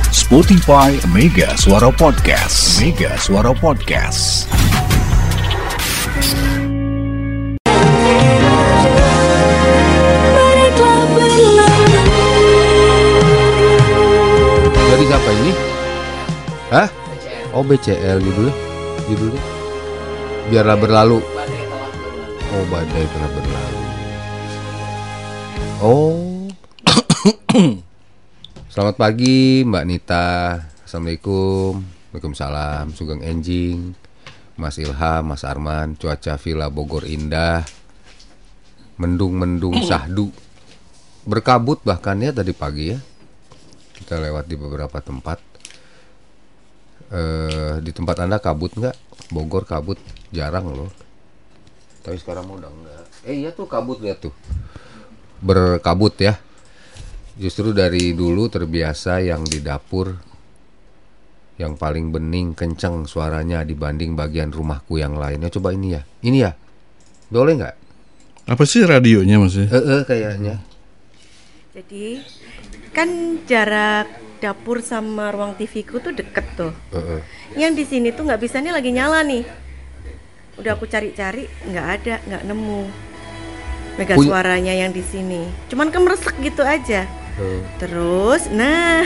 Spotify Mega Suara Podcast. Mega Suara Podcast. Dari siapa ini? Hah? Oh, BCL judulnya. Biarlah berlalu. Oh, badai telah berlalu. Oh. Selamat pagi Mbak Nita. Assalamualaikum. Waalaikumsalam. Sugeng Enjing, Mas Ilham, Mas Arman. Cuaca Villa Bogor indah. Mendung-mendung sahdu. Berkabut bahkan ya tadi pagi ya. Kita lewat di beberapa tempat. Di tempat Anda kabut nggak? Bogor kabut jarang loh. Tapi sekarang udah enggak. Iya tuh kabut, lihat tuh. Berkabut ya. Justru dari dulu terbiasa yang di dapur yang paling bening kenceng suaranya dibanding bagian rumahku yang lainnya. Coba ini ya. Ini ya. Boleh nggak? Apa sih radionya maksudnya? Kayaknya. Jadi kan jarak dapur sama ruang TV ku tuh deket tuh. Yang di sini tuh nggak bisa, nih lagi nyala nih. Udah aku cari-cari nggak ada, nggak nemu. Mega suaranya yang di sini. Cuman kemeresek gitu aja. Terus, nah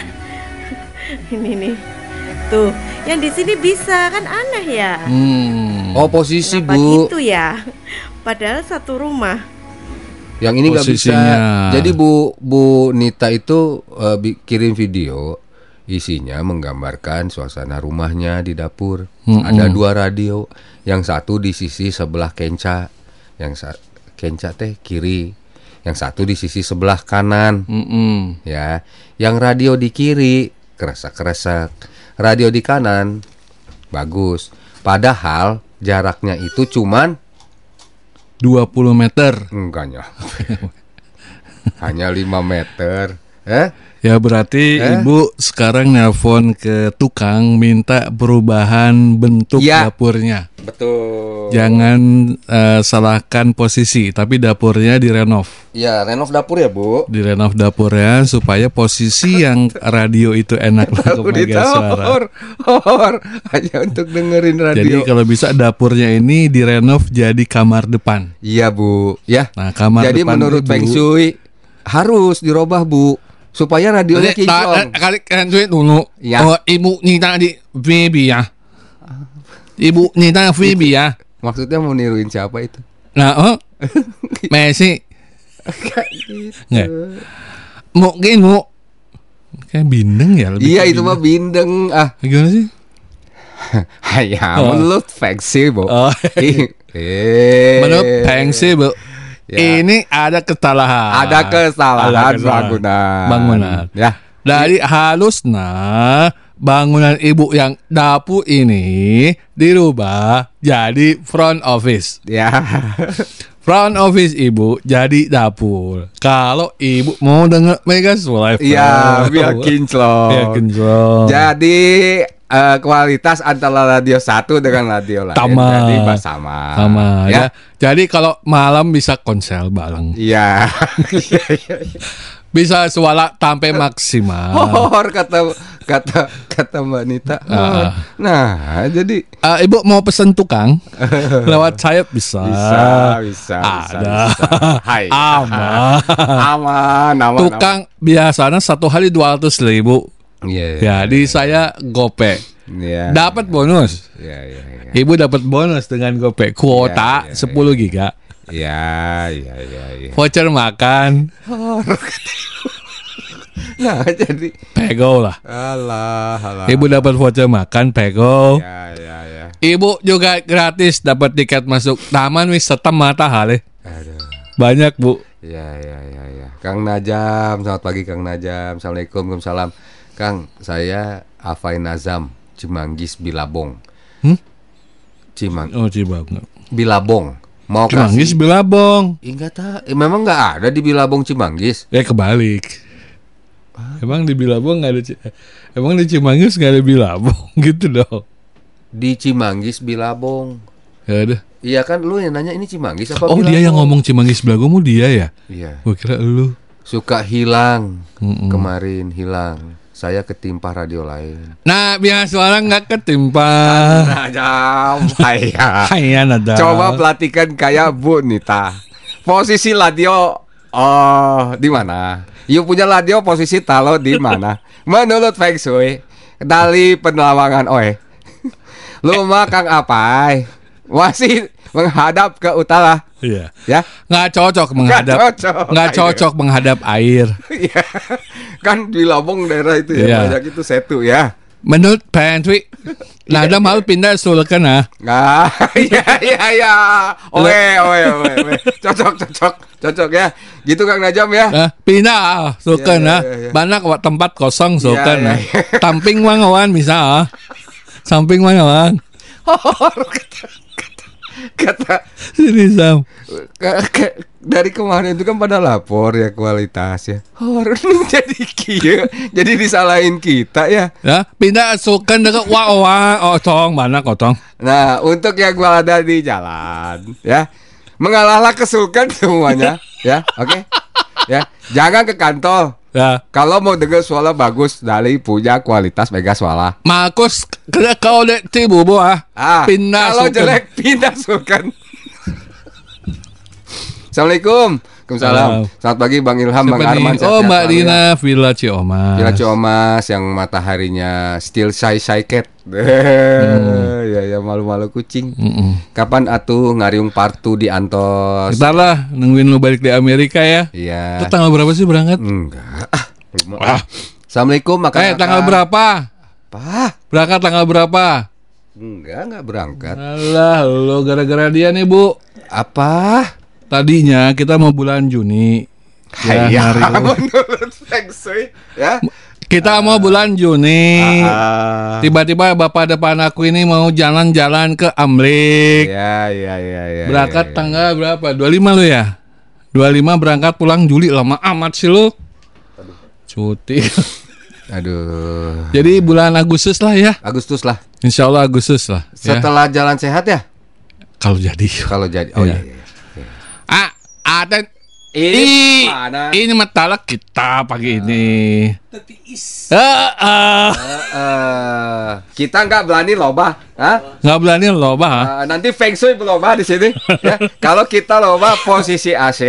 ini nih, tuh yang di sini bisa, kan aneh ya. Oh, posisi kenapa Bu. gitu ya? Padahal satu rumah. Yang ini nggak bisa. Jadi Bu Nita itu kirim video, isinya menggambarkan suasana rumahnya di dapur. Ada 2 radio, yang satu di sisi sebelah kenca, kenca teh kiri, yang satu di sisi sebelah kanan. Ya, yang radio di kiri keresak-keresak, radio di kanan bagus. Padahal jaraknya itu cuman 20 meter. Enggaknya. Hanya 5 meter. Ya berarti Ibu sekarang nelpon ke tukang minta perubahan bentuk dapurnya. Betul. Jangan salahkan posisi, tapi dapurnya direnov. Ya, renov dapur ya, Bu. Direnov dapurnya supaya posisi yang radio itu enak untuk Mega Suara. Hanya untuk dengerin radio. Jadi kalau bisa dapurnya ini direnov jadi kamar depan. Iya, Bu. Ya. Nah, kamar jadi depan menurut itu, Feng Shui harus dirubah, Bu, supaya radionya kinclong. Kali duit dulu. Ya. Ibu Nita di Phoebe ya. Ibu Nita Phoebe ya. Maksudnya mau niruin siapa itu? Nah, Messi. Nggak. Mungkin kayak bindeng ya. Iya, itu mah bindeng. Gimana sih? Ya, menurut Feng Shui, Bu. Menurut Feng Shui, Bu. Ya. Ini ada kesalahan. Bangunan. Ya. Dari halusnya bangunan Ibu yang dapur ini dirubah jadi front office. Ya. Front office Ibu jadi dapur. Kalau Ibu mau denger Mega Suara, ya biar kinclong. Jadi kualitas antara radio satu dengan radio lain jadi sama. Ya. Jadi kalau malam bisa konsel bareng. Iya. Bisa suara sampai maksimal. Kata Mbak Nita. Nah, jadi Ibu mau pesen tukang lewat saya bisa. Ada. Hai. Aman. Tukang biasanya 1 hari 200.000. Jadi saya gopek. Dapat bonus. Ibu dapat bonus dengan gopek. Kuota 10 giga. Iya. Voucher makan. Nah, jadi pego lah. Alah. Ibu dapat voucher makan pego. Ya. Ibu juga gratis dapat tiket masuk Taman Wisata Matahari. Aduh. Banyak, Bu. Ya. Kang Najam, selamat pagi Kang Najam. Assalamualaikum. Waalaikumsalam. Kang, saya Afai Nazam, Cimanggis Bilabong. Cimanggis. Bilabong. Mau Cimanggis Bilabong. Enggak tahu. Memang enggak ada di Bilabong Cimanggis. Kebalik. Emang di Bilabong enggak ada emang di Cimanggis enggak ada Bilabong gitu dong. Di Cimanggis Bilabong. Ya ada. Iya kan, lu yang nanya ini Cimanggis apa Bilabong? Oh, dia yang ngomong Cimanggis Bilabong dia ya? Iya. Gua kira lu. Suka hilang. Kemarin hilang. saya ketimpa radio lain. Nah, biar suara nggak ketimpa. Coba perhatikan kayak Bu Nita. Posisi radio di mana? You punya radio posisi talo di mana? Menurut Feng Shui dari penelawangan lu mah Kang Apai masih menghadap ke utara. Iya. Ya, nggak cocok menghadap air. Iya. Kan di Lampung daerah itu ya banyak itu setu ya. Menurut Feng Shui, Najam harus pindah sulkan Iya. Cocok ya. Gitu Kang Najam ya. Pindah sulkan banyak tempat kosong sulkan Tamping wangawan bisa samping wangawan. Kata sini Sam. Dari kemarin itu kan pada lapor ya kualitas ya. Lu jadi kieu, jadi disalahin kita ya. Ya, pindah asukan dekat otong mana kotong. Nah, untuk yang gua ada di jalan ya. Mengalahlah kesulkan semuanya ya. Oke. Ya, jangan ke kantor. Ya. Kalau mau dengar suara bagus dari punya kualitas Mega Suara. Makus kau dek tibu pindah. Kalau jelek pindah sulkan. Assalamualaikum. Waalaikumsalam. Selamat pagi Bang Ilham, Bang Arman. Mbak Dina, Villa Ciomas. Villa Ciomas yang mataharinya still shy cat. Ya malu-malu kucing. Kapan atuh ngariung partu di Antos? Ntar lah, nungguin lu balik di Amerika ya. Iya. Itu tanggal berapa sih berangkat? Enggak. Assalamualaikum, tanggal berapa? Apa? Berangkat tanggal berapa? Enggak berangkat. Alah, lo gara-gara dia nih, Bu. Apa? Tadinya kita mau bulan Juni. Ya, menurut Feng Shui ya. Kita mau bulan Juni. Tiba-tiba bapak depan aku ini mau jalan-jalan ke Amrik. Ya. Berangkat tanggal berapa? 25 lo ya? 25 berangkat pulang Juli, lama amat sih lo. Cuti. Aduh. Jadi bulan Agustus lah ya. Agustus lah. Insya Allah Agustus lah. Setelah jalan sehat ya? Kalau jadi. Oh iya. Ada ini matala kita pagi ini. Kita nggak berani loba, nggak berani loba. Nanti Feng Shui loba di sini. Ya. Kalau kita loba posisi AC.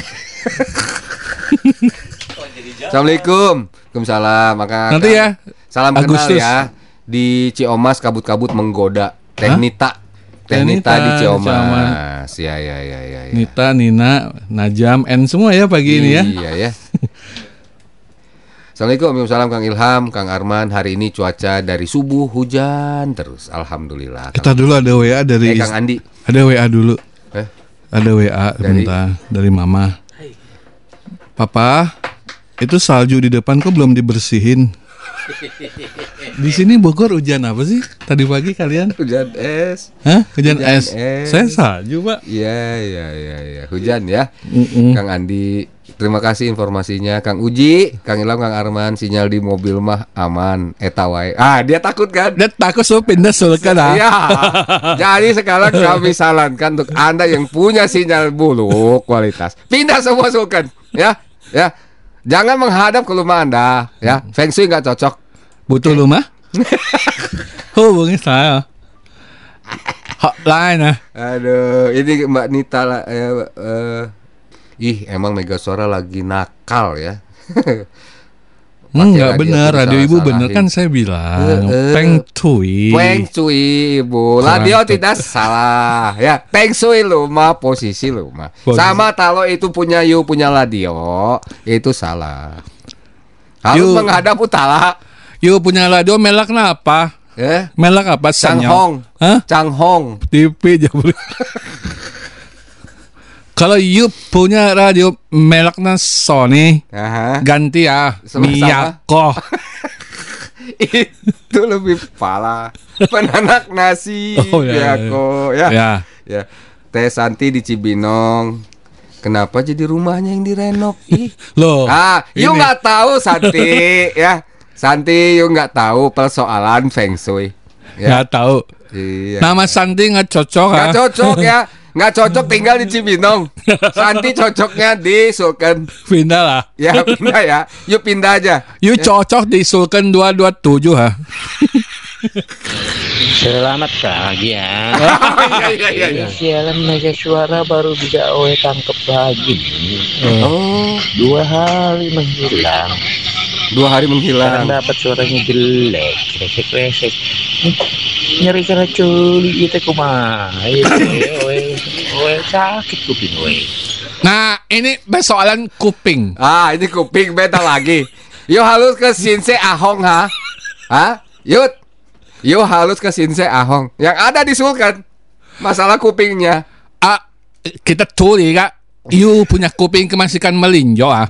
Assalamualaikum. Waalaikumsalam. Maka nanti ya. Salam Agustus. Kenal ya. Di Ciomas kabut-kabut menggoda. Nita di Ciomas. Ya. Nita, Nina, Najam, semua ya pagi ini ya. Iya ya. Assalamualaikum, waalaikumsalam Kang Ilham, Kang Arman. Hari ini cuaca dari subuh hujan terus. Alhamdulillah. Kita dulu ada WA dari Kang Andi. Ada WA dulu. Ada WA dari Mama. Papa, itu salju di depan kok belum dibersihin? Di sini Bogor hujan apa sih? Tadi pagi kalian? Hujan es. Hujan es. Saya salju, Pak. Iya. Hujan ya. Kang Andi, terima kasih informasinya. Kang Uji, Kang Ilham, Kang Arman, sinyal di mobil mah aman. Eta wae. Dia takut kan? Dia takut pindah sulkan. Iya. Jadi sekarang kami sarankan untuk Anda yang punya sinyal buruk kualitas, pindah semua sulkan, ya. Jangan menghadap ke rumah Anda, ya. Feng Shui nggak cocok. Butuh rumah? Hubungi saya. Hotline. Aduh, ini Mbak Nita lah. Emang Mega Suara lagi nakal ya. Enggak benar, radio Ibu benar kan saya bilang. Feng Shui Ibu. Radio tidak salah ya. Feng Shui rumah, posisi rumah. Sama kalau itu punya radio, itu salah. Harus menghadap utara. Punya radio melak apa? Melak apa? Changhong. TV jabul. Kalau punya radio mereknya Sony, ganti ya Miyako. Itu lebih pala. Penanak nasi Miyako ya. Teh Santi di Cibinong. Kenapa jadi rumahnya yang direnov? Loh. You nggak tahu Santi ya. Santi, you nggak tahu persoalan Feng Shui. Nggak tahu. Iya. Nama Santi nggak cocok. Nggak cocok ya. nggak cocok tinggal di Cibinong. Santi cocoknya di Sulken. Pindah lah. Ya pindah ya. Yuk pindah aja. Yuk cocok di Sulken 227 ha. Selamat pagi ya. Iya. Sialan Mega Suara baru bisa tangkep lagi. 2 hari menghilang. 2 hari menghilang. Sekarang dapat suaranya jelek, resek. Nyari cara culi itu kumaha. Sakit kuping we. Nah, ini persoalan kuping. Ini kuping beta lagi. Yuk halus ke Sinse Ahong ha. Yuk halus ke Sinse Ahong yang ada di Sulken. Masalah kupingnya. Kita curi kak. You punya kuping kemasikan melinjo ah.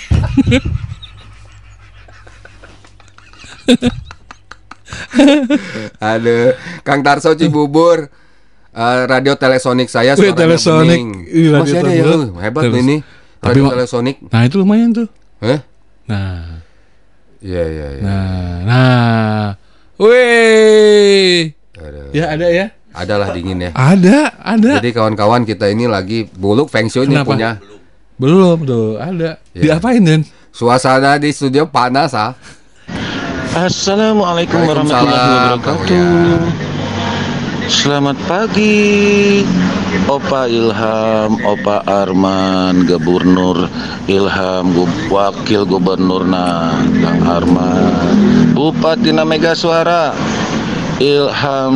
Aduh, Kang Tarso Cibubur. Radio Telesonik saya suaranya bening. Masih ada ya, hebat ini. Radio Telesonik. Nah itu lumayan tuh. Nah. Iya. Nah. Wih. Ya ada ya. Adalah dingin ya. Ada. Jadi kawan-kawan kita ini lagi buluk Feng Shui nih punya. Belum tuh, ada. Ya. Diapain Den? Suasana di studio panas ah. Assalamualaikum warahmatullahi wabarakatuh. Selamat pagi Opa Ilham, Opa Arman, Gubernur Ilham, Wakil Gubernur Kang Arman, Bupati Mega Suara Ilham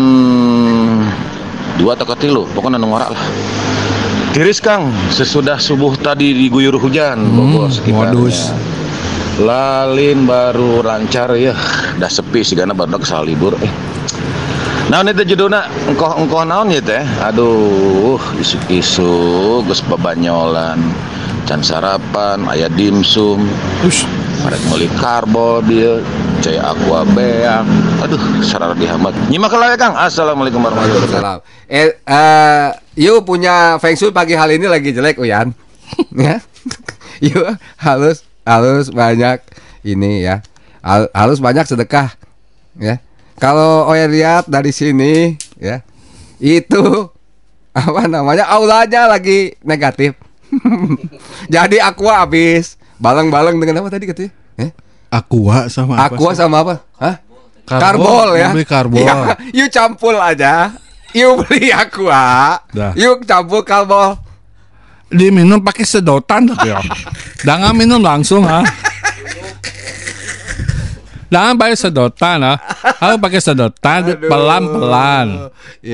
2 atau 3, pokoknya nongora lah. Tiris Kang, sesudah subuh tadi diguyur hujan Bogor sekitarnya. Lalin baru lancar ya, dah sepi sih karena baru kesal libur. Naon itu judulna engkoh naon ya teh? Aduh, isu-isu geus babanyolan. Can sarapan, aya dimsum. Ada meuli karbo dia, cai aqua beak. Aduh, sarara dihambat. Nyimak lah ya Kang. Assalamualaikum warahmatullahi wabarakatuh. Yuk punya Feng Shui pagi hari ini lagi jelek Uyan. Ya. Yuk halus banyak ini ya. Halus banyak sedekah ya. Kalau Oya lihat dari sini ya, itu apa namanya aulanya lagi negatif. Jadi aqua habis, balang-balang dengan apa tadi katanya? Aqua sama apa? Aqua sama apa? Hah? Karbol ya. Karbol. Ya, yuk campur aja. Yuk beli aqua. Yuk campur karbol. Diminum pakai sedotan ya. Jangan minum langsung ha. Jangan pakai sedotan ha. Harus pakai sedotan pelan-pelan.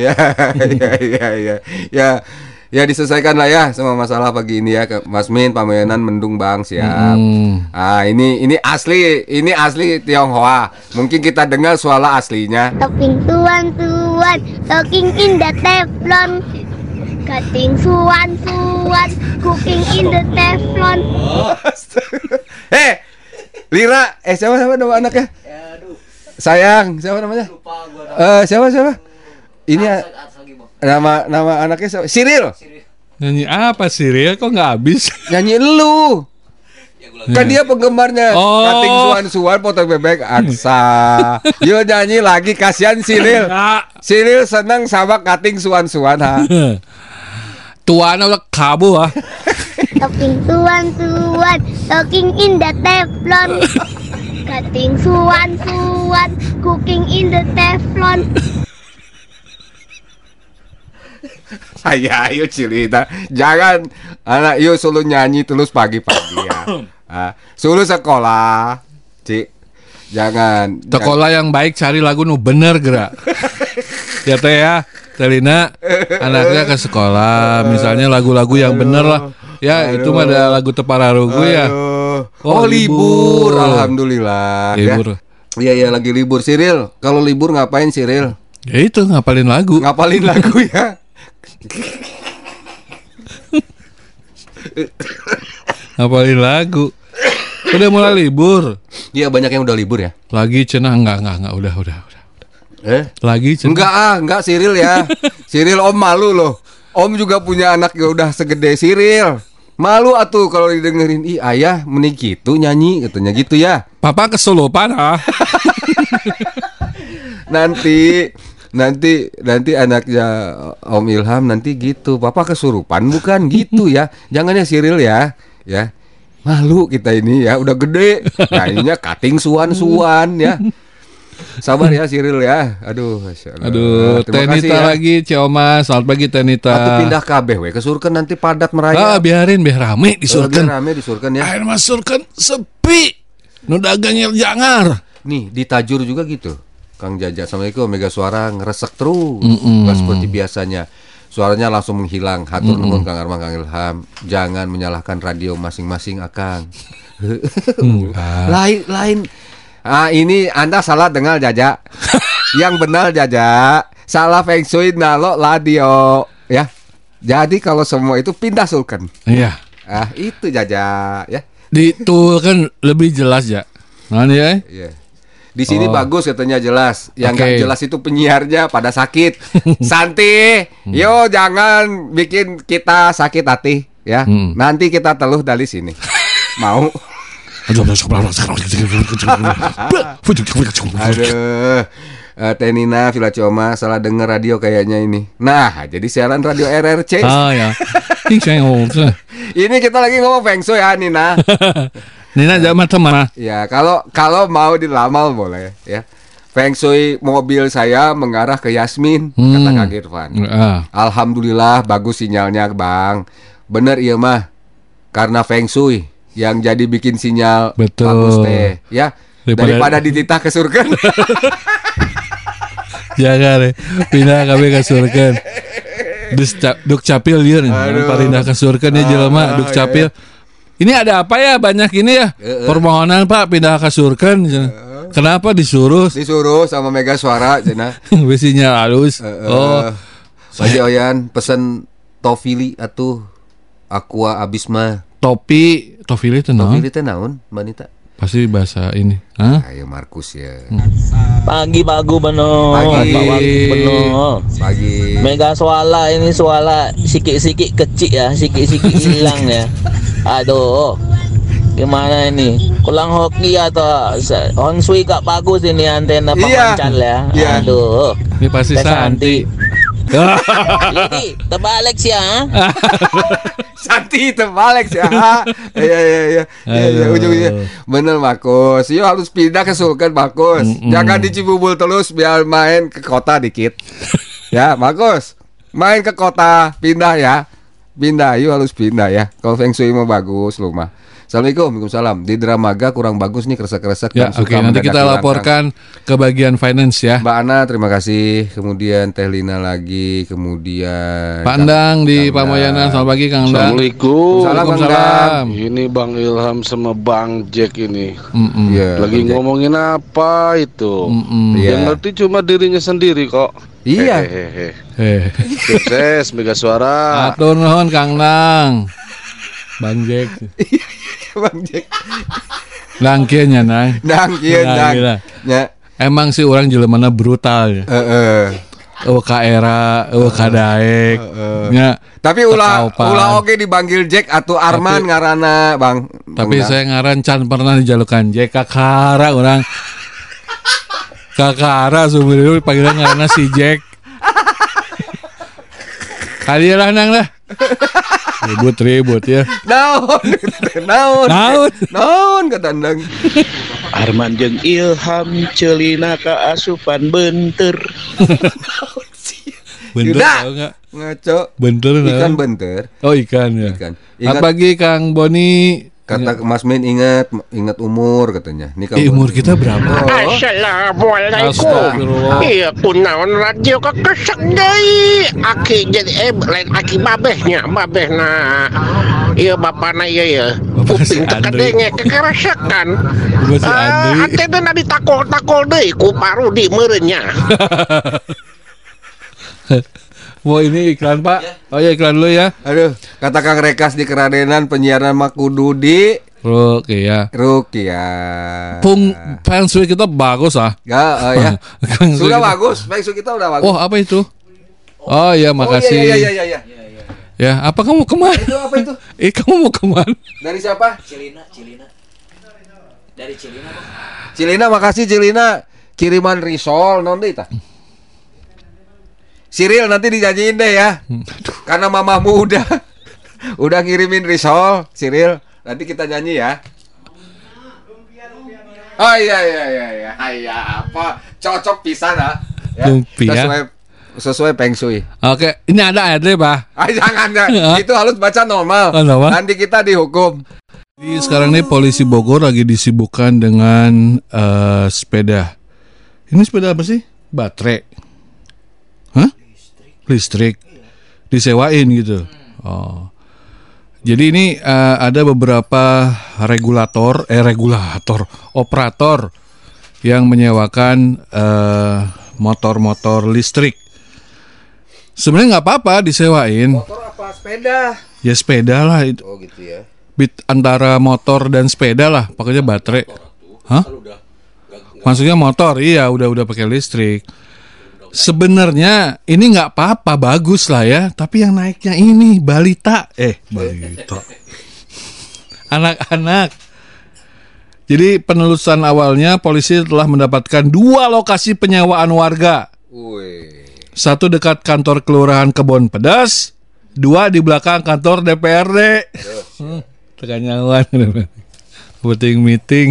Ya diselesaikan lah ya sama masalah pagi ini ya Mas Min, Pamenan mendung Bang siap. Ini asli Tionghoa. Mungkin kita dengar suara aslinya. Talking tuan, talking in the teflon. Cutting suan, cooking in the teflon. Lira, siapa nama anaknya? Sayang, siapa namanya? Lupa gua. Siapa? Ini nama anaknya siapa? Cyril. Nyanyi apa Cyril? Kok nggak habis? Nyanyi lu. Kan dia penggemarnya Cutting suan potong bebek aksa. Yo nyanyi lagi kasihan Cyril. Cyril senang sama Cutting suan ha. Tuan udah kabur ah. Talking suan, talking in the teflon. Cutting suan, cooking in the teflon. Ayo cerita. Jangan anak yuk selalu nyanyi terus pagi-pagi ya. Selalu sekolah, Cik. Jangan sekolah yang baik, cari lagu nu bener gerak. Ya teh ya, Telina anaknya ke sekolah, misalnya lagu-lagu yang bener lah. Ya itu mah ada lagu Tepararugu ya. Oh libur, alhamdulillah. Libur. Iya lagi libur. Cyril, kalau libur ngapain Cyril? Ya itu ngapalin lagu ya. Ngapalin lagu. Udah mulai libur. Iya banyak yang udah libur ya. Lagi cenah enggak udah. Lagi cenah. Enggak Cyril ya. Cyril om malu loh. Om juga punya anak yang udah segede Cyril. Malu atuh kalau didengerin, ayah menik gitu nyanyi katanya gitu ya. Papa kesurupan ah. Nanti nanti anaknya Om Ilham nanti gitu, Papa kesurupan bukan gitu ya. Jangan ya Cyril ya. Malu kita ini ya, udah gede. Nah ininya cutting suan ya. Sabar ya Cyril ya. Aduh, Tenita ya. Lagi Cioma, selamat pagi Tenita. Atau pindah kabeh we, ke Surken nanti padat merayap. Biarin rame di Surken. Rame di Surken ya. Air mas Surken sepi. Nu dagangnya jangar. Nih di Tajur juga gitu. Kang Jaja, Assalamualaikum. Mega Suara ngeresek terus. Gak seperti biasanya. Suaranya langsung menghilang. Hatur nuhun Kang Arman, Kang Ilham. Jangan menyalahkan radio masing-masing Akang. Lain. Ini Anda salah dengar Jaja. Yang benar Jaja, salah feng shui nalo radio ya. Jadi kalau semua itu pindah Surken. Iya. Itu Jaja ya. Di itu kan lebih jelas ya. Mana ya? Iya. Di sini bagus katanya jelas. Yang nggak jelas itu penyiarnya pada sakit. Santi, yo jangan bikin kita sakit hati ya. Nanti kita teluh dari sini. Mau? Aduh, Tenina Villa Cioma salah denger radio kayaknya ini. Nah, jadi siaran radio RRC. Ya. Ini kita lagi ngomong feng shui ya, Nina. Nina jangan mana? Ya, kalau mau diramal boleh ya. Feng shui mobil saya mengarah ke Yasmin, kata Kang Irfan. Alhamdulillah bagus sinyalnya, Bang. Bener iya mah. Karena feng shui yang jadi bikin sinyal bagus teh ya. Daripada dititah ke Surken. Jangan pindah kami ke Surken. Duk capil lieur pindah ke Surken ya jelema Duk capil. Ini ada apa ya banyak ini ya? Permohonan Pak pindah ke Surken. Kenapa disuruh sama Mega Suara cenah. Besinya halus. Baji Oyan pesen Tofili atuh Aqua Abisma. Tofili itu naon? Tofili itu naon, Mbak Nita? Pasti bahasa ini. Ayo Markus ya. Pagi bagu beno. Pagi. Mega Suara ini suara sikit-sikit kecil ya, sikit-sikit hilang ya. Aduh. Gimana ini? Kurang hoki atau Honsui gak bagus ini antena pemancar ya. Aduh. Ini pasti Santi. Jadi terbalik sih ya. Santi terbalik sih ya. Iya ujungnya. Bener Markus. Yo harus pindah ke Surken Markus. Jangan di Cibubur terus biar main ke kota dikit. Ya Markus. Main ke kota, pindah ya. Pindah, yuk harus pindah ya. Kalau feng shui mau bagus lu mah. Assalamualaikum, Waalaikumsalam. Di Dramaga kurang bagus nih kresek-kresek. Ya, oke. Nanti kita laporkan ke bagian finance ya. Mbak Ana, terima kasih. Kemudian Teh Lina lagi. Kemudian Pak Endang di Pamoyanan. Selamat pagi Kang Endang. Assalamualaikum. Waalaikumsalam. Ini Bang Ilham sama Bang Jack ini. Lagi ngomongin apa itu? Yang ngerti cuma dirinya sendiri kok. Iya. Sukses Mega Suara. Atur nuhun Kang Endang. Bang Jack. Bang Jack. Nangkieunya nang. Ya. Emang sih orang jelemana brutal ya. Ka era, ka daek. Ya. Tapi ulah oge dipanggil Jack atau Arman ngaranna, Bang. Tapi saya ngaran can pernah dijalukan Jack kakara orang. Kakara sumber panggilan ngaranna si Jack. Kali lah nang lah. Ribut ya. Naon katandang. Arman jeung Ilham celina ka asupan benter. Benter tahu enggak? Ngaco. Benter ikan benter. Oh ikan ya. Ingat pagi Kang Boni. Kata Mas Min ingat umur katanya. Umur kita berapa? Assalamualaikum. Iya kunaon radio kakesek deui. Aki jadi lain aki babehnya, babehna. Iya bapana iya. Kuping teu kadenge kekeresekan. Antena ditakol-takol deui ku Parudi meureunnya. Wah ini iklan Pak. Oh ya iklan dulu ya. Aduh, kata Kang Rekas di Keradenan penyiaran Makudu di Rukia. Feng shui kita bagus Ya. Sudah bagus. Feng shui kita udah bagus. Oh, apa itu? Oh iya, makasih. Iya. Ya, apa kamu kemana? Itu apa itu? Kamu mau kemana? Dari siapa? Cilina. Dari Cilina. Cilina, makasih Cilina. Kiriman risol non deui tah. Cyril nanti dinyanyiin deh ya. Karena mamamu udah ngirimin risol, Cyril. Nanti kita nyanyi ya. Oh iya. Apa? Cocok pisan ah. Ya. Sesuai Peng Shui. Oke, ini ada adlib Pak. Jangan. Itu harus baca normal. Nanti kita dihukum. Jadi sekarang nih polisi Bogor lagi disibukkan dengan sepeda. Ini sepeda apa sih? Baterai. Hah? Listrik. Disewain gitu. Oh. Jadi ini ada beberapa operator yang menyewakan motor-motor listrik. Sebenarnya nggak apa-apa disewain. Motor apa sepeda? Ya sepeda lah itu. Oh gitu ya. Antara motor dan sepeda lah, pokoknya baterai. Hah? Maksudnya motor, iya udah pakai listrik. Sebenarnya ini nggak apa-apa, bagus lah ya. Tapi yang naiknya ini balita. Anak-anak. Jadi penelusuran awalnya polisi telah mendapatkan 2 lokasi penyewaan warga. Satu dekat kantor kelurahan Kebon Pedas, 2 di belakang kantor DPRD. Tekanyawan, puting meeting.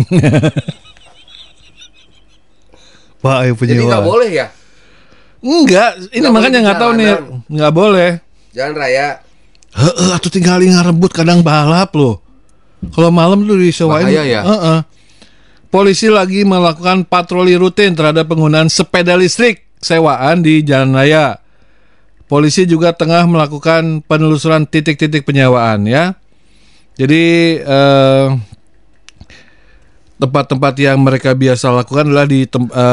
Pak, jadi nggak boleh ya? Enggak, ini makanya nggak tahu nih, nggak boleh. Jalan raya. Atau tinggal ngarebut kadang balap loh. Kalau malam tuh disewain. Bahaya ya. Polisi lagi melakukan patroli rutin terhadap penggunaan sepeda listrik sewaan di jalan raya. Polisi juga tengah melakukan penelusuran titik-titik penyewaan ya. Jadi tempat-tempat yang mereka biasa lakukan adalah di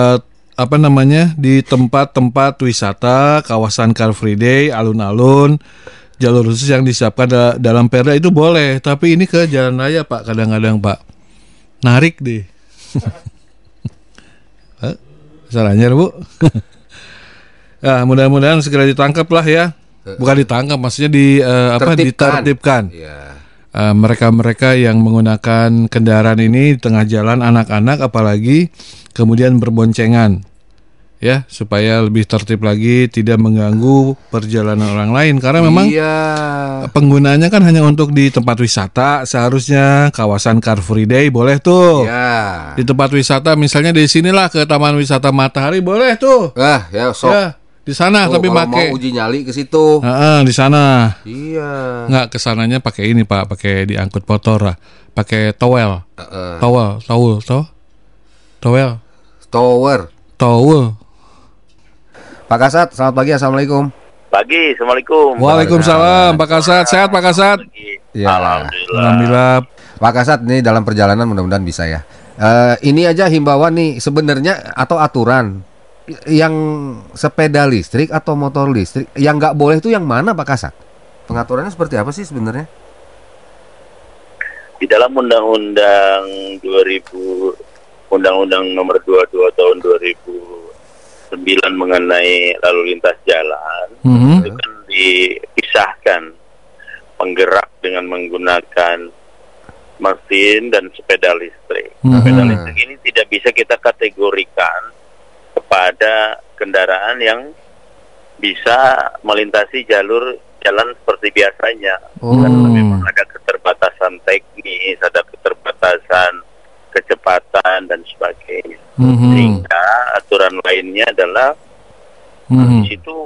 tempat-tempat wisata, kawasan Car Free Day, alun-alun, jalur khusus yang disiapkan dalam perda itu boleh. Tapi ini ke jalan raya Pak, kadang-kadang Pak narik deh. Salahnya Bu. Mudah-mudahan segera ditangkap lah ya. Bukan ditangkap, maksudnya ditertibkan. Mereka-mereka yang menggunakan kendaraan ini di tengah jalan, anak-anak apalagi, kemudian berboncengan ya, supaya lebih tertib lagi, tidak mengganggu perjalanan orang lain, karena memang penggunaannya kan hanya untuk di tempat wisata. Seharusnya kawasan Car Free Day boleh tuh. Di tempat wisata misalnya di sinilah ke Taman Wisata Matahari boleh tuh. Di sana tapi pakai mau uji nyali ke situ. Di sana. Iya. Nggak, kesananya pakai ini Pak, pakai diangkut motor lah, pakai towel. Towel. Pak Kasat, selamat pagi, assalamualaikum. Pagi, assalamualaikum. Waalaikumsalam, Pak Kasat. Sehat Pak Kasat? Ya. Alhamdulillah. Pak Kasat, ini dalam perjalanan mudah-mudahan bisa ya. Ini aja himbauan nih sebenarnya atau aturan. Yang sepeda listrik atau motor listrik yang nggak boleh itu yang mana Pak Kasat? Pengaturannya seperti apa sih sebenarnya? Di dalam Undang-Undang Nomor 22 tahun 2009 mengenai lalu lintas jalan, itu kan dipisahkan penggerak dengan menggunakan mesin dan sepeda listrik. Sepeda listrik ini tidak bisa kita kategorikan kepada kendaraan yang bisa melintasi jalan seperti biasanya. Karena memang ada keterbatasan teknis, ada keterbatasan kecepatan dan sebagainya. Sehingga aturan lainnya adalah di situ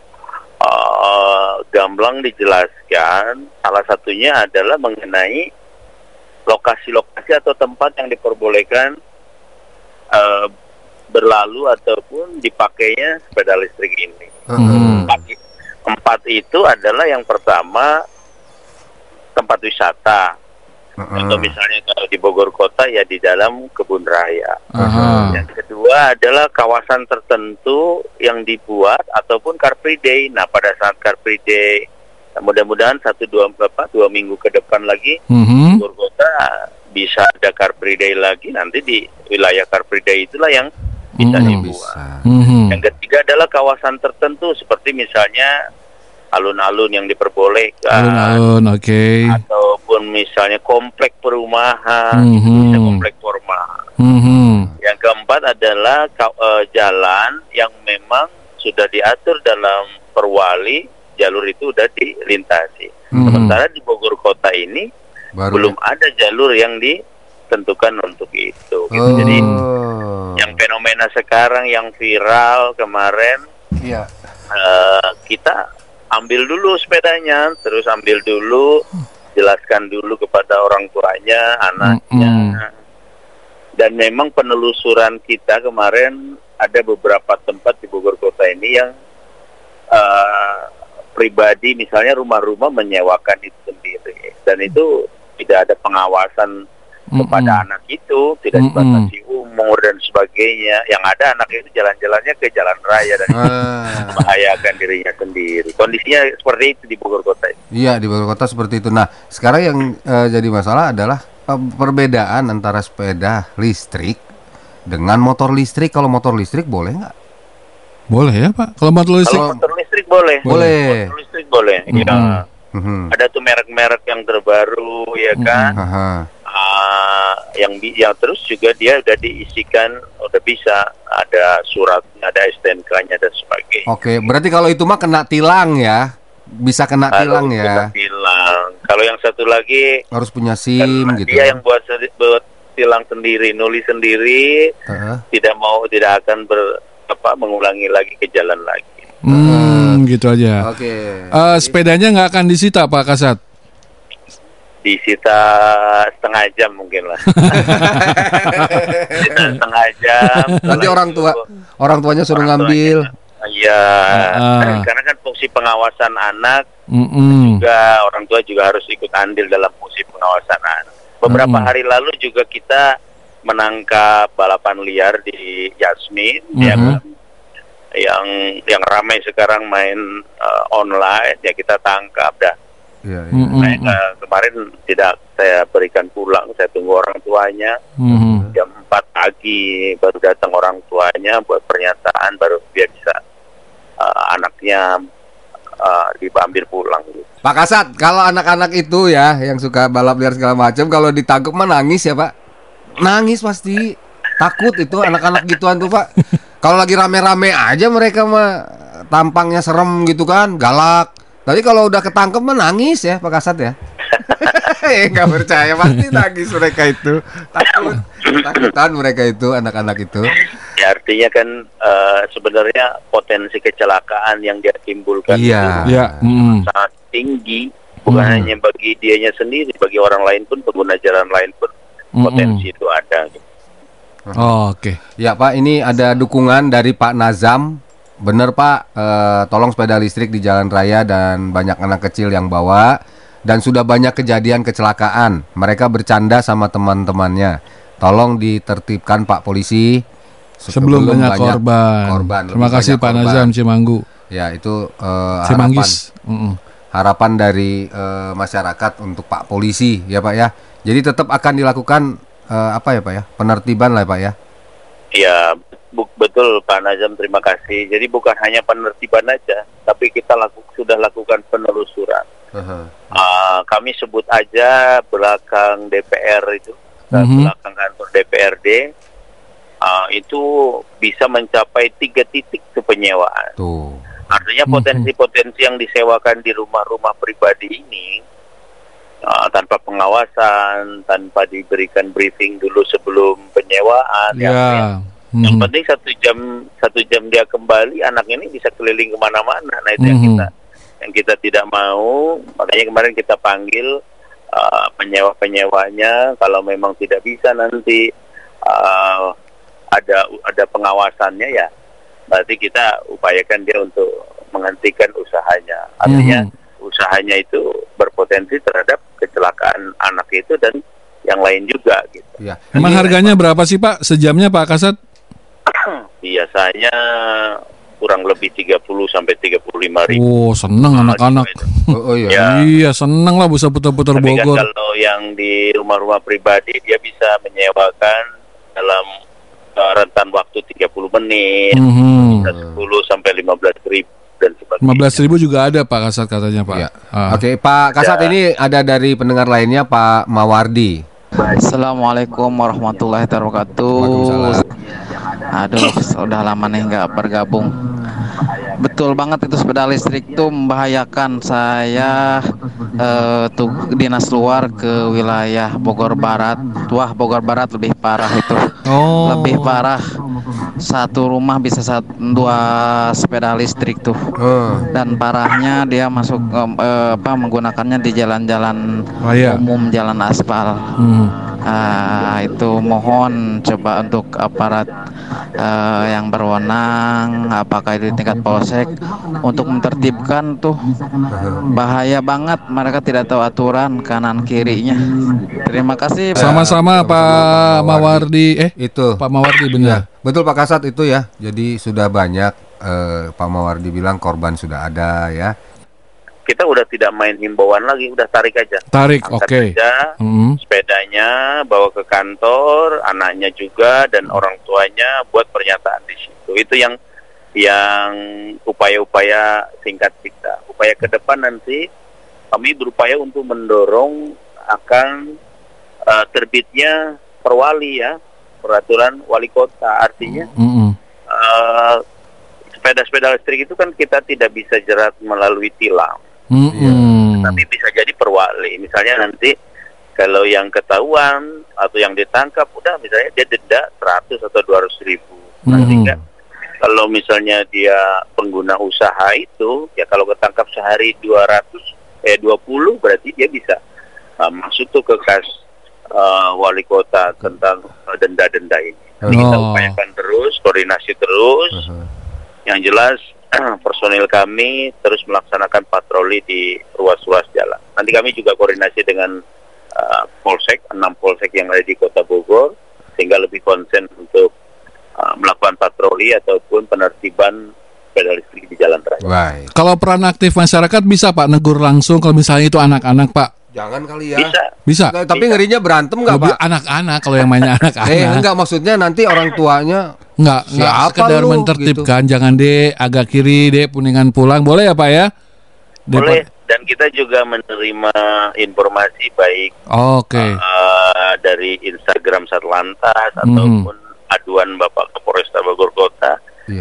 gamblang dijelaskan, salah satunya adalah mengenai lokasi-lokasi atau tempat yang diperbolehkan berlalu ataupun dipakainya sepeda listrik ini. 4 itu adalah yang pertama tempat wisata. Contoh misalnya kalau di Bogor Kota ya di dalam kebun raya. Yang kedua adalah kawasan tertentu yang dibuat ataupun Car Free Day. Nah pada saat Car Free Day, mudah-mudahan 2 minggu ke depan lagi Bogor Kota bisa ada Car Free Day lagi. Nanti di wilayah Car Free Day itulah yang bisa dibuat. Yang ketiga adalah kawasan tertentu seperti misalnya alun-alun yang diperbolehkan, ataupun misalnya komplek perumahan, bisa komplek formal. Yang keempat adalah jalan yang memang sudah diatur dalam Perwali jalur itu udah dilintasi. Sementara di Bogor Kota ini belum ada jalur yang ditentukan untuk itu. Gitu. Jadi yang fenomena sekarang yang viral kemarin, kita ambil dulu sepedanya, terus ambil dulu, jelaskan dulu kepada orang tuanya, anaknya. Dan memang penelusuran kita kemarin ada beberapa tempat di Bogor Kota ini yang pribadi, misalnya rumah-rumah menyewakan itu sendiri, dan itu tidak ada pengawasan kepada anak itu, tidak dibatasi umur dan sebagainya. Yang ada anak itu jalan-jalannya ke jalan raya dan membahayakan dirinya sendiri. Kondisinya seperti itu di Bogor Kota. Iya, di Bogor Kota seperti itu. Nah, sekarang yang jadi masalah adalah perbedaan antara sepeda listrik dengan motor listrik. Kalau motor listrik boleh nggak? Boleh ya Pak. Kalau motor listrik boleh. Boleh. Motor listrik boleh. Ya. Ada tuh merek-merek yang terbaru, ya kan. Yang terus juga dia udah diisikan, udah bisa ada suratnya, ada STNK-nya dan sebagainya. Oke, berarti kalau itu mah kena tilang ya, bisa kena tilang ya. Kena tilang. Kalau yang satu lagi harus punya SIM kan gitu. Dia yang buat tilang sendiri, nulis sendiri, tidak akan mengulangi lagi ke jalan lagi. Gitu aja. Oke. Sepedanya nggak akan disita Pak Kasat? Disita setengah jam mungkin lah. Disita setengah jam. Nanti orang tuanya suruh ngambil. Iya. Karena kan fungsi pengawasan anak juga orang tua juga harus ikut andil dalam fungsi pengawasan anak. Beberapa hari lalu juga kita menangkap balapan liar di Yasmin, yang ramai sekarang main online, ya kita tangkap dah. Kemarin tidak saya berikan pulang, saya tunggu orang tuanya. Jam 4 pagi baru datang orang tuanya buat pernyataan, baru dia bisa anaknya diambil pulang. Pak Kasat, kalau anak-anak itu ya yang suka balap liar segala macam, kalau ditangkap mah nangis ya Pak? Nangis pasti, takut itu anak-anak gituan tuh Pak. Kalau lagi rame-rame aja mereka mah tampangnya serem gitu kan, galak. Tapi kalau udah ketangkep mah nangis ya Pak Kasat ya. Nggak percaya, pasti nangis mereka itu. Takutan mereka itu, anak-anak itu. Ya artinya kan sebenarnya potensi kecelakaan yang dia timbulkan itu sangat tinggi. Bukan hanya bagi dianya sendiri, bagi orang lain pun, pengguna jalan lain pun potensi itu ada. Oke. Ya Pak, ini ada dukungan dari Pak Nazam. Bener Pak, tolong sepeda listrik di jalan raya dan banyak anak kecil yang bawa. Dan sudah banyak kejadian kecelakaan. Mereka bercanda sama teman-temannya. Tolong ditertibkan Pak Polisi sebelum banyak korban. Terima kasih Pak Nazam Cimanggu. Ya itu harapan dari masyarakat untuk Pak Polisi ya Pak ya. Jadi tetap akan dilakukan penertiban lah Pak ya. Iya, betul Pak Nazam, terima kasih. Jadi bukan hanya penertiban aja, tapi kita sudah lakukan penelusuran. Kami sebut aja belakang DPR itu, belakang kantor DPRD, itu bisa mencapai 3 titik ke penyewaan. Artinya potensi-potensi yang disewakan di rumah-rumah pribadi ini tanpa pengawasan, tanpa diberikan briefing dulu sebelum penyewaan. Yang penting 1 jam dia kembali, anak ini bisa keliling kemana-mana. Nah itu yang kita tidak mau. Makanya kemarin kita panggil penyewa-penyewanya. Kalau memang tidak bisa nanti ada pengawasannya, ya berarti kita upayakan dia untuk menghentikan usahanya. Artinya usahanya itu berpotensi terhadap kecelakaan anak itu dan yang lain juga gitu. Ya. Emang harganya berapa sih Pak sejamnya Pak Kasat? Biasanya kurang lebih 30 sampai 35 ribu. Oh, seneng anak-anak. Iya, seneng lah bisa putar-putar Bogor. Kan kalau yang di rumah-rumah pribadi dia bisa menyewakan dalam rentan waktu 30 menit, 10 sampai 15 ribu dan sebagainya. 15 ribu juga ada Pak Kasat katanya Pak. Ya. Oke, Pak Kasat ini ada dari pendengar lainnya Pak Mawardi. Assalamualaikum warahmatullahi wabarakatuh. Aduh, udah lama nih nggak bergabung. Betul banget itu sepeda listrik tuh membahayakan. Saya tuh dinas luar ke wilayah Bogor Barat. Wah, Bogor Barat lebih parah itu. Lebih parah. Satu rumah bisa 2 sepeda listrik tuh. Dan parahnya dia masuk menggunakannya di jalan-jalan umum, jalan aspal. Itu mohon coba untuk aparat yang berwenang, apakah itu tingkat polsek, untuk menertibkan tuh. Bahaya banget, mereka tidak tahu aturan kanan kirinya. Terima kasih. Sama-sama Pak Mawardi. Pak Mawardi benar. Betul Pak Kasat itu ya. Jadi sudah banyak Pak Mawardi bilang korban sudah ada ya. Kita udah tidak main himbauan lagi, udah tarik aja. Oke. Sepedanya bawa ke kantor, anaknya juga dan orang tuanya buat pernyataan di situ. Itu yang upaya-upaya singkat kita. Upaya ke depan nanti kami berupaya untuk mendorong akan terbitnya perwali ya, peraturan wali kota. Artinya sepeda-sepeda listrik itu kan kita tidak bisa jerat melalui tilang. Tapi bisa jadi perwali. Misalnya nanti kalau yang ketahuan atau yang ditangkap, udah misalnya dia denda 100 atau 200 ribu. Sehingga kalau misalnya dia pengguna usaha itu, ya kalau ketangkap sehari 20 berarti dia bisa masuk tuh ke kas wali kota tentang denda-denda ini. Jadi kita upayakan terus, koordinasi terus. Yang jelas personil kami terus melaksanakan patroli di ruas-ruas jalan. Nanti kami juga koordinasi dengan polsek, 6 polsek yang ada di Kota Bogor, sehingga lebih konsen untuk melakukan patroli ataupun penertiban sepeda listrik di jalan raya. Baik. Kalau peran aktif masyarakat bisa Pak negur langsung kalau misalnya itu anak-anak Pak? Jangan kali ya. Bisa. Nah, tapi ngerinya berantem nggak Pak? Anak-anak kalau yang mainnya anak-anak. Enggak, maksudnya nanti orang tuanya Enggak sekedar mentertibkan gitu. Jangan agak kiri puningan pulang, boleh ya Pak ya? Boleh, dan kita juga menerima informasi baik dari Instagram Satlantas ataupun aduan Bapak Kapolresta Bogor Kota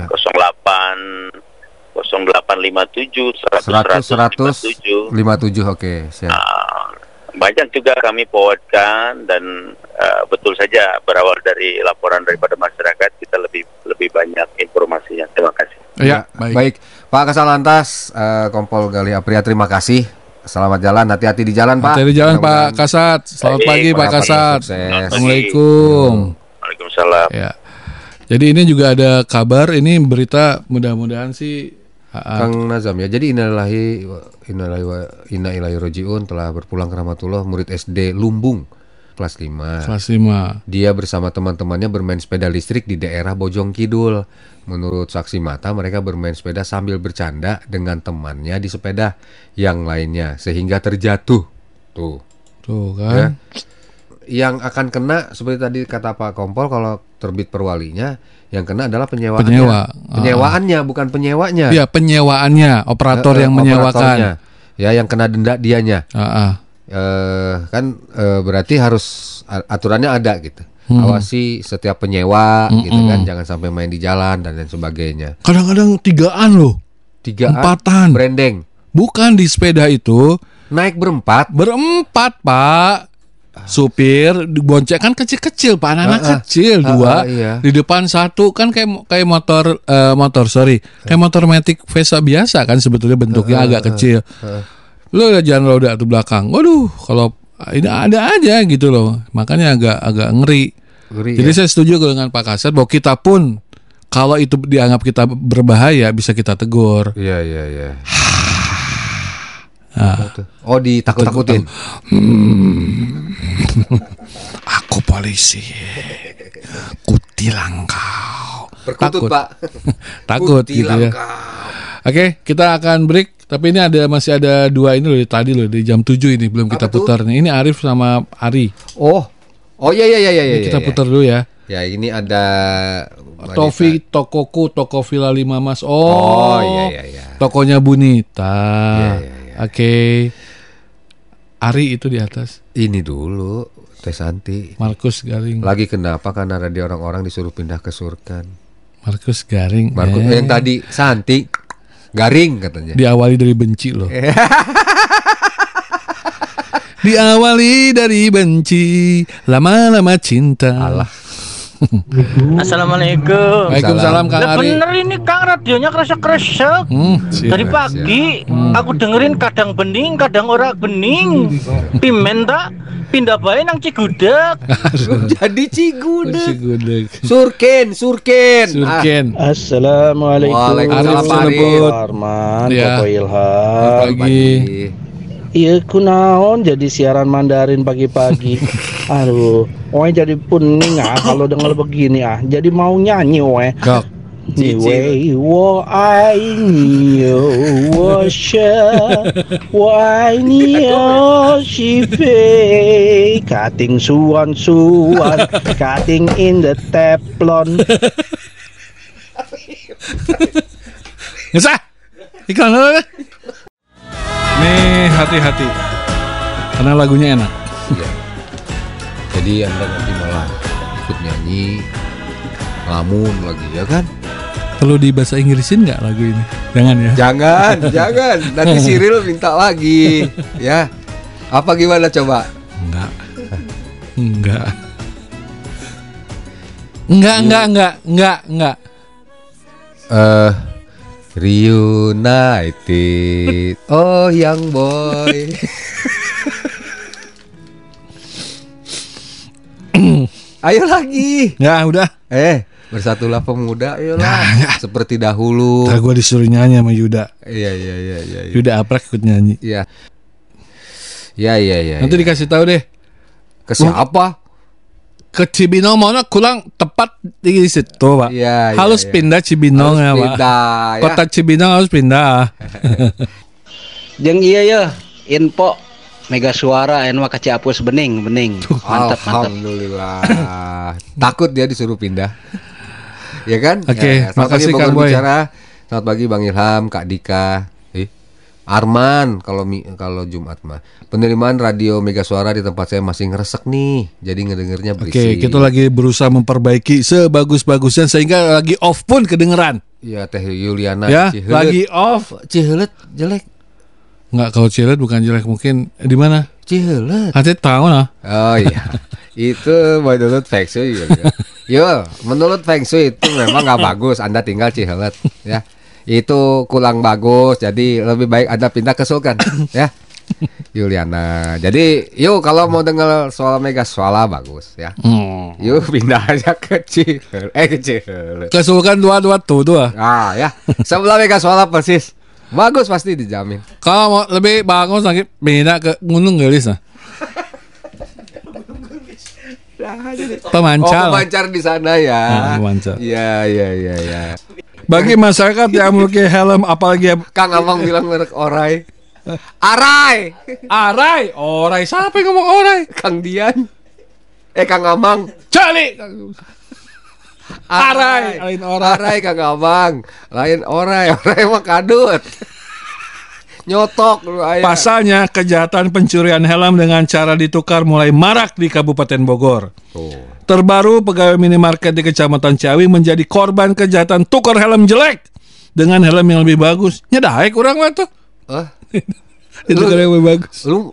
0857 100 57 oke, siap. Banyak juga kami forwardkan dan betul saja berawal dari laporan daripada masyarakat kita lebih banyak informasinya. Terima kasih. Ya, baik. Pak Kasat Lantas Kompol Gali Apria, terima kasih. Selamat jalan, hati-hati di jalan Pak. Hati-hati di jalan Pak Kasat. Selamat pagi Pak Kasat. Assalamualaikum. Waalaikumsalam. Ya. Jadi ini juga ada kabar, ini berita mudah-mudahan sih Kang Nazam ya. Jadi inna ilahi rojiun telah berpulang ke rahmatullah murid SD Lumbung kelas 5. Dia bersama teman-temannya bermain sepeda listrik di daerah Bojong Kidul. Menurut saksi mata mereka bermain sepeda sambil bercanda dengan temannya di sepeda yang lainnya sehingga terjatuh. Tuh kan. Ya. Yang akan kena seperti tadi kata Pak Kompol, kalau terbit perwalinya yang kena adalah penyewaannya, bukan penyewanya. Iya, penyewaannya, operator yang menyewakan. Ya, yang kena denda dianya. Berarti harus aturannya ada gitu. Awasi setiap penyewa gitu kan, jangan sampai main di jalan dan lain sebagainya. Kadang-kadang 3-an loh. 4-an. Brandeng. Bukan di sepeda itu. Naik berempat, Pak. Supir dibonceng kan kecil-kecil Pak, anak-anak kecil 2 iya. Di depan 1 kan kayak motor kayak motor Matic Vesa biasa kan sebetulnya bentuknya agak kecil. Lo jangan roda tuh belakang. Waduh, kalau ini ada aja gitu loh. Makanya agak ngeri. Jadi saya setuju dengan Pak Kasat bahwa kita pun kalau itu dianggap kita berbahaya bisa kita tegur. Iya. Ditakut-takutin. Aku polisi. Kutilang kau. Berkutut Pak. Takut gitu ya. Oke, kita akan break. Tapi ini masih ada 2 ini loh tadi loh di jam 7 ini belum kita putar nih. Ini Arif sama Ari. Oh iya. Kita putar dulu ya. Ya, ini ada Tofi Tokoku, Toko Villa 5 Mas. Iya. Tokonya Bunita. Iya. Oke. Ari itu di atas. Ini dulu Teh Santi. Markus Garing. Lagi kenapa? Karena ada orang-orang disuruh pindah ke Surkan. Markus Garing. Yang tadi Santi. Garing katanya. Diawali dari benci loh. Diawali dari benci, lama-lama cinta. Allah. Assalamualaikum. Waalaikumsalam Kang Ari. Bener ini Kang, radionya kresek-kresek. Dari pagi aku dengerin kadang bening, kadang ora bening. Pimen tak pindah bae nang Cigudeg. Jadi Cigudeg. Surken. Assalamualaikum. Waalaikumsalam. Arman, Ya. Bapak Ilham. Pagi. Iya kunaon jadi siaran Mandarin pagi-pagi. Aduh, jadi pening kalau dengar begini jadi mau nyanyi Gak. 你为我爱你哟，我是我爱你哟，是非 cutting suan cutting in the teflon. Ngesah. Iklan apa? Nih hati-hati. Karena lagunya enak. Iya. Jadi Anda nanti malah ikut nyanyi, ngelamun lagi ya kan? Perlu di bahasa Inggrisin nggak lagu ini? Jangan ya. Jangan. Nanti Cyril minta lagi. Ya. Apa gimana coba? Enggak. Reunited. Oh, young boy. Ayo lagi. Ya udah. Bersatulah pemuda, ayolah. Seperti dahulu. Ntar gue disuruh nyanyi sama Yuda. Iya. Yuda Aprek ikut nyanyi. Iya. Nanti dikasih tahu deh. Ke siapa? Ke Cibinong mana kurang tepat di situ, Pak. Iya. Harus pindah Cibinong ya, Pak. Ya. Kota Cibinong harus pindah. Jeung iya ya, info Mega Suara anu ka Ciapus bening. Mantap. Alhamdulillah. Takut dia disuruh pindah. Ya kan? Oke, makasih Kang Boy. Selamat pagi Bang Ilham, Kak Dika. Arman kalau Jumat mah. Penerimaan radio Mega Suara di tempat saya masih ngeresek nih. Jadi ngedengernya berisik. Oke, kita lagi berusaha memperbaiki sebagus-bagusnya sehingga lagi off pun kedengeran. Iya, Teh Yuliana ya, Cihelet. lagi off. Cihelet jelek. Enggak, kalau Cihelet bukan jelek, mungkin di mana? Cihelet. Hati tahu nah. Oh iya. Itu menurut Feng Shui juga. Yo, menurut Feng Shui itu memang nggak bagus. Anda tinggal Cihelet, ya. Itu kurang bagus, jadi lebih baik Anda pindah ke Sulkan, ya. Yuliana. Jadi, yuk kalau mau dengar soal Mega Suara bagus, ya. Yuk pindah aja ke Cihelet. Ke Sulkan 222. Ah, ya. Sebelah Mega Suara persis. Bagus pasti dijamin. Kalau mau lebih bagus lagi pindah ke Gunung Gelis nah. Pemancar di sana ya. Pemancar. Iya. Bagi masyarakat yang memiliki helm, apalagi Kang Amang bilang merek Orai. Orai, siapa yang ngomong Orai? Kang Dian. Kang Amang. Cali. Arai, lain Orai. Arai Kang Amang. Lain Orai mah kadut. Nyotok dulu ayah. Pasalnya kejahatan pencurian helm dengan cara ditukar mulai marak di Kabupaten Bogor. Terbaru pegawai minimarket di Kecamatan Ciawi menjadi korban kejahatan tukar helm jelek dengan helm yang lebih bagus. Nyedai kurang lah tuh. Itu yang lebih bagus. Lu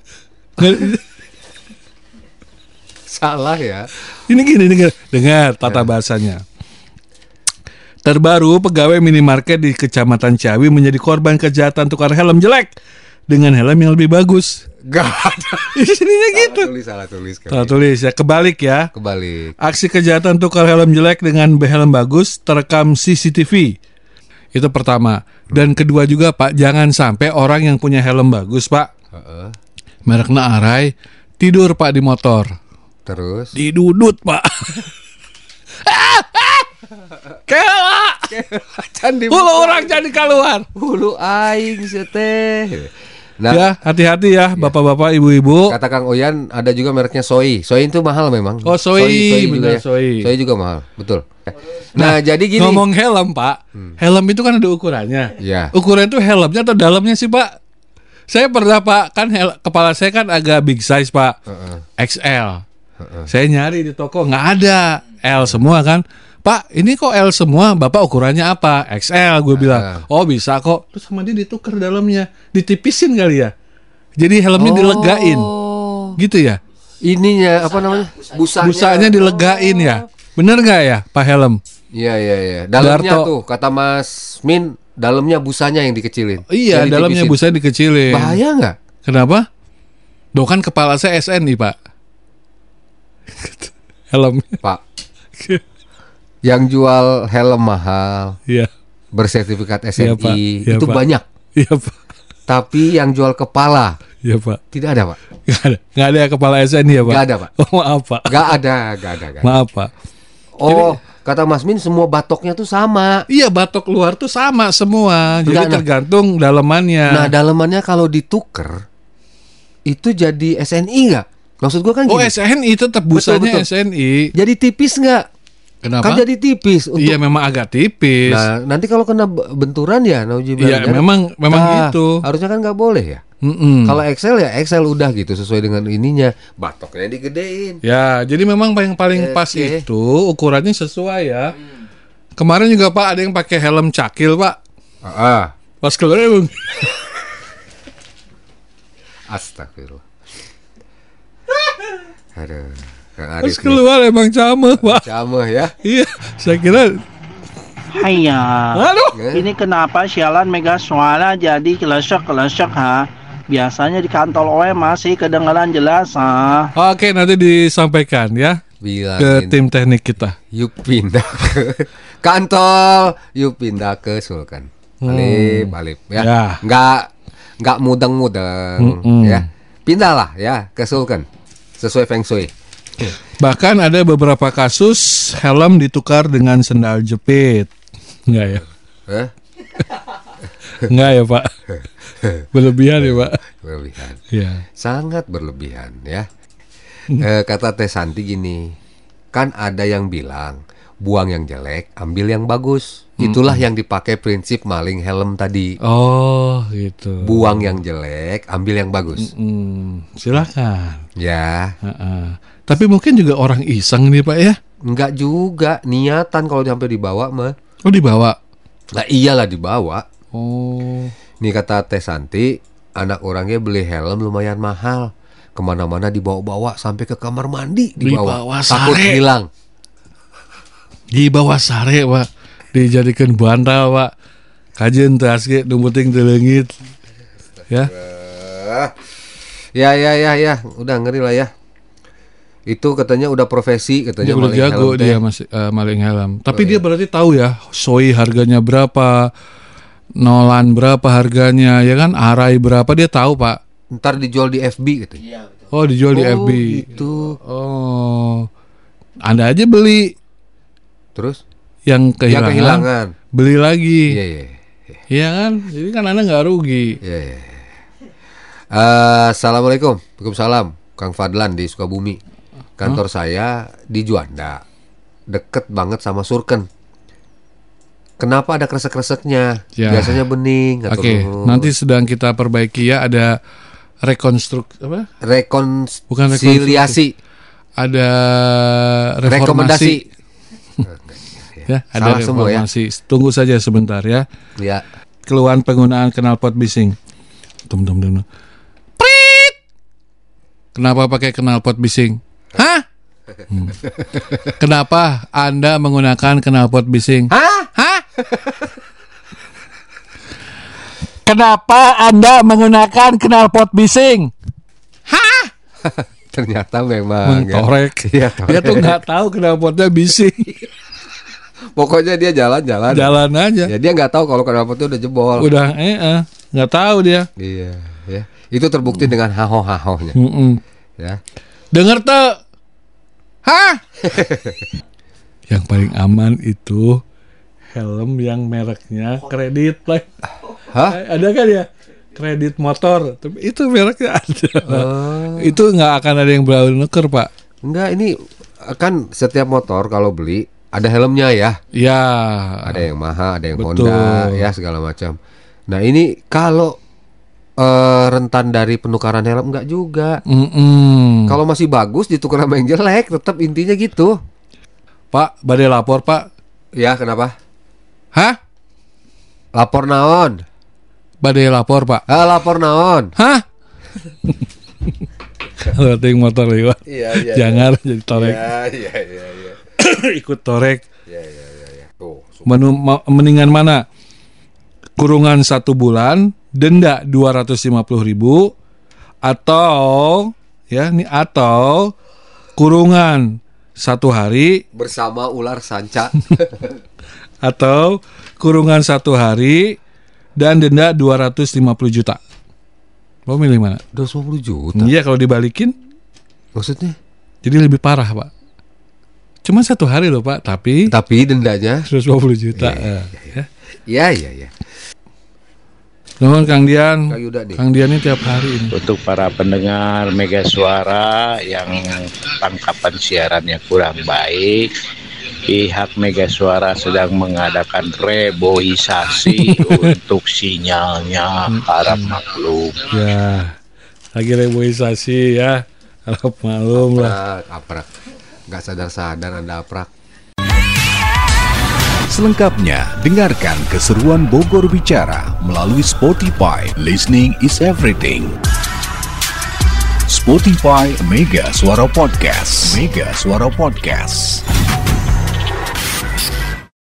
salah ya. Ini gini. Dengar tata bahasanya. Terbaru, pegawai minimarket di Kecamatan Ciawi menjadi korban kejahatan tukar helm jelek dengan helm yang lebih bagus. Gak ada. Isininya gitu. Salah tulis ya. Kebalik. Aksi kejahatan tukar helm jelek dengan helm bagus terekam CCTV. Itu pertama. Dan kedua juga Pak, jangan sampai orang yang punya helm bagus Pak, mereknya Arai, tidur Pak di motor. Terus? Didudut Pak. Kela. Hulu orang jadi keluar. Hulu aing seteh. Nah, ya, hati-hati ya Bapak-bapak, Ibu-ibu. Kata Kang Oyan ada juga mereknya Soi. Soi itu mahal memang. Oh, Soi juga ya. Soi juga mahal, betul. Nah, jadi gini. Ngomong helm Pak, helm itu kan ada ukurannya. Ya. Ukuran itu helmnya atau dalamnya sih Pak? Saya pernah Pak, kan kepala saya kan agak big size Pak, XL. Saya nyari di toko nggak ada, L semua kan. Pak, ini kok L semua, Bapak ukurannya apa? XL, gue bilang. Oh bisa kok. Terus sama dia ditukar dalamnya, ditipisin kali ya. Jadi helmnya dilegain, gitu ya? Ininya apa namanya? Busanya dilegain ya. Bener nggak ya, Pak Helm? Iya. Dalamnya tuh, kata Mas Min, dalamnya busanya yang dikecilin. Iya, dalamnya busanya dikecilin. Bahaya nggak? Kenapa? Doh kan kepala saya SNI, Pak. Helm, Pak. Yang jual helm mahal, bersertifikat SNI, itu Pak. Banyak. Iya Pak. Tapi yang jual kepala, tidak ada Pak. Nggak ada kepala SNI ya Pak. Nggak ada Pak. Oh maaf Pak. Nggak ada. Maaf Pak. Oh, kata Mas Min semua batoknya tuh sama. Iya, batok luar tuh sama semua. Jadi tergantung dalemannya. Nah, dalemannya kalau dituker itu jadi SNI nggak? Maksud gua kan gini. Oh, SNI tetap busanya SNI. Jadi tipis nggak? Kenapa? Kan jadi tipis. Iya memang agak tipis. Nah nanti kalau kena benturan ya, iya memang gitu. Harusnya kan nggak boleh ya. Kalau XL ya XL udah gitu sesuai dengan ininya. Batoknya digedein. Ya jadi memang yang paling pas itu ukurannya sesuai ya. Kemarin juga Pak ada yang pakai helm cakil Pak. Pas keluar bang. Astagfirullah. Aduh. Terus keluar emang cameh Pak. Cameh ya. Iya, saya kira. Haiya. Ini kenapa sialan mega suara jadi kelesek ha? Biasanya di kantor OE masih kedengaran jelas ha. Oke, nanti disampaikan ya. Ke tim teknik kita. Yuk pindah ke kantor, yuk pindah ke Sulkan. Alip ya. Enggak mudeng-mudeng ya. Pindahlah ya ke Sulkan. Sesuai Feng Shui. Bahkan ada beberapa kasus helm ditukar dengan sendal jepit. Enggak ya? Enggak ya Pak? Berlebihan ya Pak? Berlebihan. Ya. Sangat berlebihan ya. Kata Teh Santi gini, kan ada yang bilang buang yang jelek, ambil yang bagus. Itulah yang dipakai prinsip maling helm tadi. Oh gitu. Buang yang jelek, ambil yang bagus. Silakan. Ya. Tapi mungkin juga orang iseng nih Pak ya? Enggak juga, niatan kalau sampai dibawa mah. Oh dibawa? Nah iyalah dibawa. Oh. Nih kata Teh Santi, anak orangnya beli helm lumayan mahal. Kemana-mana dibawa-bawa sampai ke kamar mandi dibawa. Takut hilang. Dibawa sare Pak, dijadikan bantal Pak. Kajian tasge dumputing di langit. Ya. Ya, udah ngeri lah ya. Itu katanya udah profesi, katanya udah maling jago helm dia masih maling helm. Tapi dia berarti tahu ya, Soi harganya berapa, Nolan berapa harganya, ya kan? Arai berapa dia tahu Pak. Ntar dijual di FB gitu. Oh dijual di FB. Gitu. Oh, Anda aja beli. Terus? Yang kehilangan. Beli lagi. Iya. Iya kan? Jadi kan Anda nggak rugi. Iya. Assalamualaikum. Waalaikumsalam. Kang Fadlan di Sukabumi. Kantor saya di Juanda, deket banget sama Surken. Kenapa ada kresek-kreseknya? Ya. Biasanya bening. Oke, nanti sedang kita perbaiki ya. Ada rekonsiliasi. Ada reformasi. Ya, ada salah reformasi. Semua ya. Tunggu saja sebentar ya. Ya. Keluhan penggunaan knalpot bising. Prit. Kenapa pakai knalpot bising? Hah? Kenapa Anda menggunakan knalpot bising? Hah? Kenapa Anda menggunakan knalpot bising? Hah? Ternyata memang mentorek. Ya, dia tuh nggak tahu knalpotnya bising. Pokoknya dia jalan-jalan. Jalan aja. Ya dia nggak tau kalau knalpotnya udah jebol. Udah, nggak tahu dia. Iya, ya. Itu terbukti dengan haho-hahonya. Ya. Dengar tuh. Hah? Yang paling aman itu helm yang mereknya Kredit Play. Hah? Ada kan ya? Kredit motor. Itu mereknya ada. Itu nggak akan ada yang berlalu nuker Pak. Enggak, ini kan setiap motor kalau beli ada helmnya ya. Ya. Ada yang Maha, ada yang Honda, ya segala macam. Nah ini kalau rentan dari penukaran helm enggak juga. Kalau masih bagus ditukar sama yang jelek, tetap intinya gitu. Pak, badai lapor, Pak. Ya, kenapa? Hah? Lapor naon? Badai lapor, Pak. Lapor naon? Hah? Kalau ting motor lewat. Iya. Jangan jadi torek. Iya. Ikut torek. Iya. Tuh. Mendingan mana? Kurungan 1 bulan, denda 250.000 atau kurungan 1 hari bersama ular sanca. Atau kurungan 1 hari dan denda 250 juta. Mau milih mana? 250 juta? Iya, kalau dibalikin. Maksudnya? Jadi lebih parah, Pak. Cuma 1 hari loh, Pak. Tapi dendanya 150 juta. Iya. Nuhun Kang Dian. Kang Dian ini tiap hari ini. Untuk para pendengar Mega Suara yang tangkapan siarannya kurang baik, pihak Mega Suara sedang mengadakan reboisasi untuk sinyalnya. Harap maklum. Ya, lagi reboisasi ya. Harap maklum lah. Aprak. Gak sadar-sadar Anda aprak. Selengkapnya, dengarkan keseruan Bogor Bicara melalui Spotify. Listening is everything. Spotify Mega Suara Podcast.